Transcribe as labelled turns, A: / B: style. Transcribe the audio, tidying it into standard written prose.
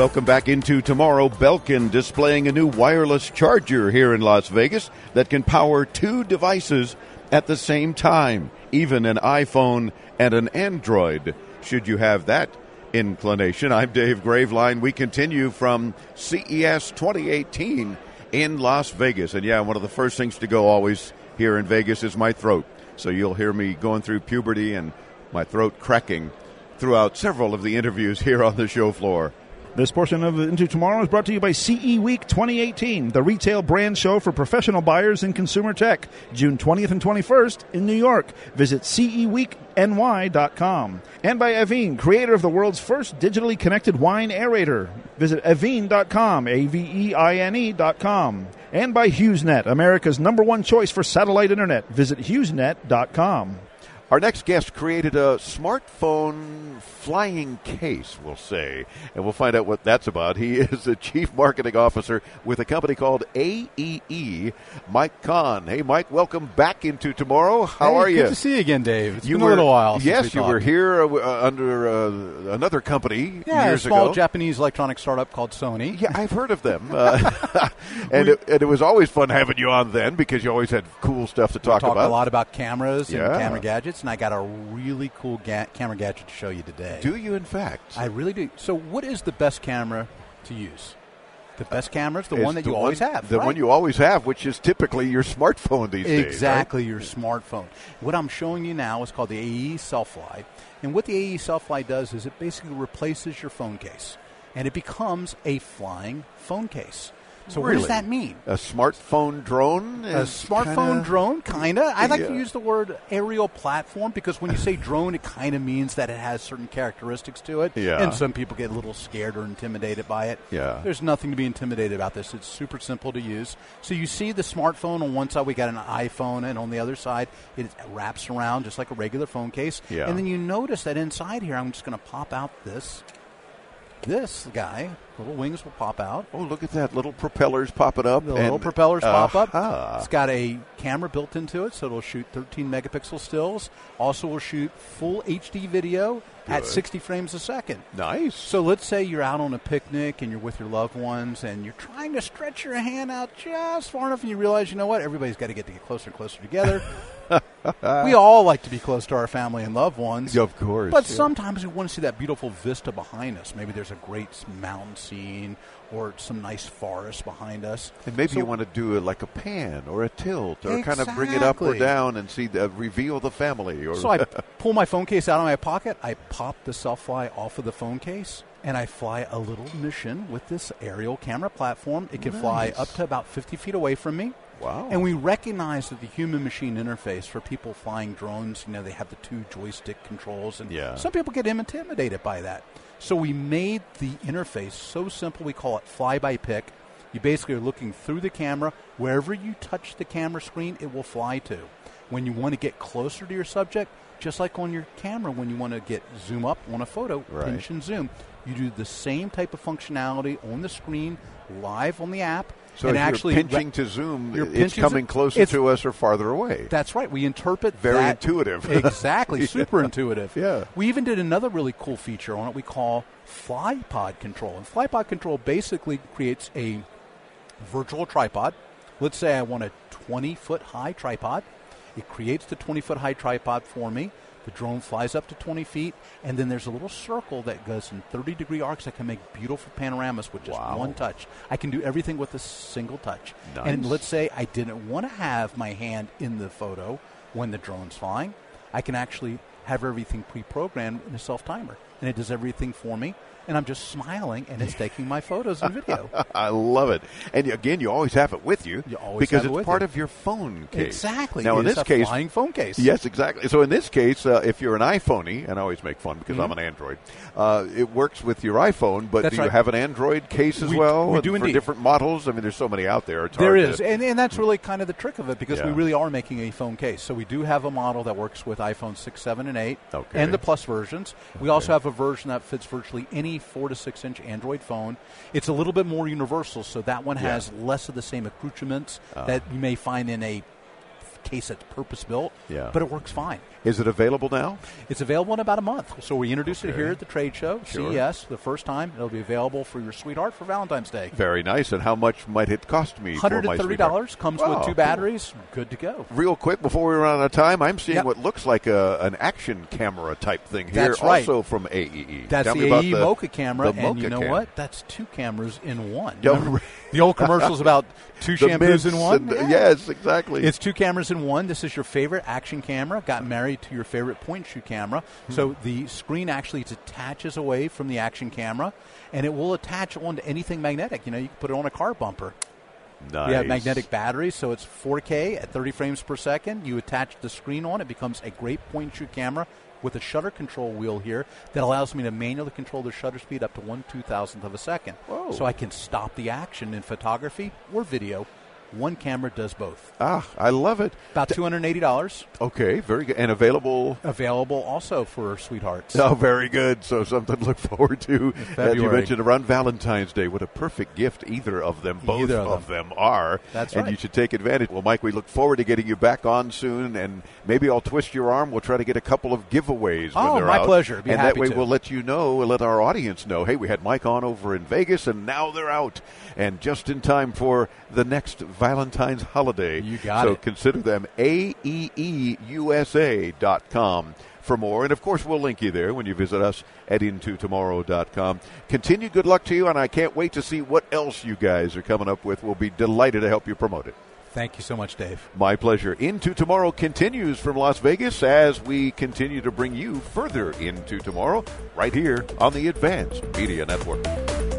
A: welcome back into tomorrow. Belkin displaying a new wireless charger here in Las Vegas that can power two devices at the same time, even an iPhone and an Android, should you have that inclination. I'm Dave Graveline. We continue from CES 2018 in Las Vegas. And yeah, one of the first things to go always here in Vegas is my throat. So you'll hear me going through puberty and my throat cracking throughout several of the interviews here on the show floor.
B: This portion of Into Tomorrow is brought to you by CE Week 2018, the retail brand show for professional buyers in consumer tech, June 20th and 21st in New York. Visit ceweekny.com. And by Aveen, creator of the world's first digitally connected wine aerator. Visit aveen.com, AVEINE.com. And by HughesNet, America's #1 choice for satellite internet. Visit HughesNet.com.
A: Our next guest created a smartphone flying case, we'll say, and we'll find out what that's about. He is the Chief Marketing Officer with a company called AEE, Mike Kahn. Hey, Mike, welcome back into Tomorrow. How are you?
C: Good to see you again, Dave. It's been a little while.
A: Yes, you were here under another company years ago.
C: A small Japanese electronic startup called Sony.
A: Yeah, I've heard of them. And it was always fun having you on then because you always had cool stuff to talk about.
C: We talked a lot about cameras and camera gadgets. And I got a really cool camera gadget to show you today.
A: Do you, in fact?
C: I really do. So what is the best camera to use? The best camera is the one that you always have.
A: The one you always have, which is typically your smartphone these days.
C: Exactly, your smartphone. What I'm showing you now is called the AEE Self-Fly. And what the AEE Self-Fly does is it basically replaces your phone case. And it becomes a flying phone case. So what does that mean?
A: A smartphone drone?
C: A smartphone drone, kind of. I like to use the word aerial platform because when you say drone, it kind of means that it has certain characteristics to it.
A: Yeah.
C: And some people get a little scared or intimidated by it.
A: Yeah.
C: There's nothing to be intimidated about this. It's super simple to use. So you see the smartphone on one side, we got an iPhone, and on the other side, it wraps around just like a regular phone case.
A: Yeah.
C: And then you notice that inside here, I'm just going to pop out this guy, little wings will pop out.
A: Oh, look at that. Little propellers popping up.
C: The little propellers pop up. It's got a camera built into it, so it'll shoot 13 megapixel stills. Also will shoot full HD video at 60 frames a second.
A: Nice.
C: So let's say you're out on a picnic and you're with your loved ones and you're trying to stretch your hand out just far enough and you realize, you know what, everybody's got to get closer and closer together. We all like to be close to our family and loved ones.
A: Of course.
C: But sometimes we want to see that beautiful vista behind us. Maybe there's a great mountain scene or some nice forest behind us.
A: And maybe you want to do like a pan or a tilt or kind of bring it up or down and reveal the family.
C: So I pull my phone case out of my pocket. I pop the Self-Fly off of the phone case. And I fly a little mission with this aerial camera platform. It can fly up to about 50 feet away from me.
A: Wow.
C: And we recognize that the human-machine interface for people flying drones, they have the two joystick controls. And some people get intimidated by that. So we made the interface so simple, we call it fly-by-pick. You basically are looking through the camera. Wherever you touch the camera screen, it will fly to. When you want to get closer to your subject, just like on your camera, when you want to zoom up on a photo, pinch and zoom. You do the same type of functionality on the screen, live on the app.
A: So
C: and
A: if
C: actually
A: you're pinching to zoom, it's coming closer to us or farther away.
C: That's right. We interpret
A: Very intuitive.
C: Exactly. Super intuitive.
A: Yeah.
C: We even did another really cool feature on it we call FlyPod Control. And FlyPod Control basically creates a virtual tripod. Let's say I want a 20-foot high tripod. It creates the 20-foot-high tripod for me. The drone flies up to 20 feet, and then there's a little circle that goes in 30-degree arcs that can make beautiful panoramas with just one touch. I can do everything with a single touch.
A: Nice.
C: And let's say I didn't want to have my hand in the photo when the drone's flying. I can actually have everything pre-programmed in a self-timer, and it does everything for me. And I'm just smiling, and it's taking my photos and video.
A: I love it. And again, you always have it with you because it's part of your phone case.
C: Exactly.
A: Now, in this case,
C: flying phone case.
A: Yes, exactly. So in this case, if you're an iPhoney, and I always make fun because I'm an Android, it works with your iPhone. But do you have an Android case as well?
C: We do
A: for
C: indeed.
A: Different models. I mean, there's so many out there.
C: There is, and that's really kind of the trick of it because we really are making a phone case. So we do have a model that works with iPhone 6, 7, and 8, and the Plus versions. We also have a version that fits virtually any 4 to 6 inch Android phone. It's a little bit more universal, so that one has less of the same accoutrements that you may find in a case that's purpose-built, but it works fine.
A: Is it available now?
C: It's available in about a month. So we introduced it here at the trade show,
A: Sure.
C: CES, the first time. It'll be available for your sweetheart for Valentine's Day.
A: Very nice. And how much might it cost me for my sweetheart?
C: $130. Comes with 2 batteries. Good to go.
A: Real quick, before we run out of time, I'm seeing what looks like an action camera type thing here.
C: That's right.
A: Also from AEE.
C: That's
A: Tell
C: the
A: me about
C: AE Mocha camera.
A: the
C: And
A: Mocha
C: you know
A: cam.
C: what? That's 2 cameras in one.
A: Yeah.
C: Remember the old commercials about 2 shampoos in one?
A: Yes, exactly.
C: It's 2 cameras in one. This is your favorite action camera. Got married to your favorite point shoot camera. So the screen actually detaches away from the action camera, and it will attach onto anything magnetic. You know, you can put it on a car bumper.
A: Nice.
C: We have magnetic batteries, so it's 4K at 30 frames per second. You attach the screen on. It becomes a great point shoot camera with a shutter control wheel here that allows me to manually control the shutter speed up to 1/2000th of a second.
A: Whoa.
C: So I can stop the action in photography or video. One camera does both.
A: I love it.
C: About $280.
A: Okay, very good. And available?
C: Available also for sweethearts.
A: Oh, very good. So something to look forward to. As you mentioned, around Valentine's Day. What a perfect gift either of them, both of them are.
C: That's
A: right. And you should take advantage. Well, Mike, we look forward to getting you back on soon, and maybe I'll twist your arm. We'll try to get a couple of giveaways when they're out.
C: My pleasure.
A: And that way we'll let you know, we'll let our audience know, hey, we had Mike on over in Vegas, and now they're out. And just in time for the next Valentine's holiday.
C: You got it.
A: So consider them AEEUSA.com for more. And, of course, we'll link you there when you visit us at intotomorrow.com. Continued good luck to you, and I can't wait to see what else you guys are coming up with. We'll be delighted to help you promote it.
C: Thank you so much, Dave.
A: My pleasure. Into Tomorrow continues from Las Vegas as we continue to bring you further into tomorrow right here on the Advanced Media Network.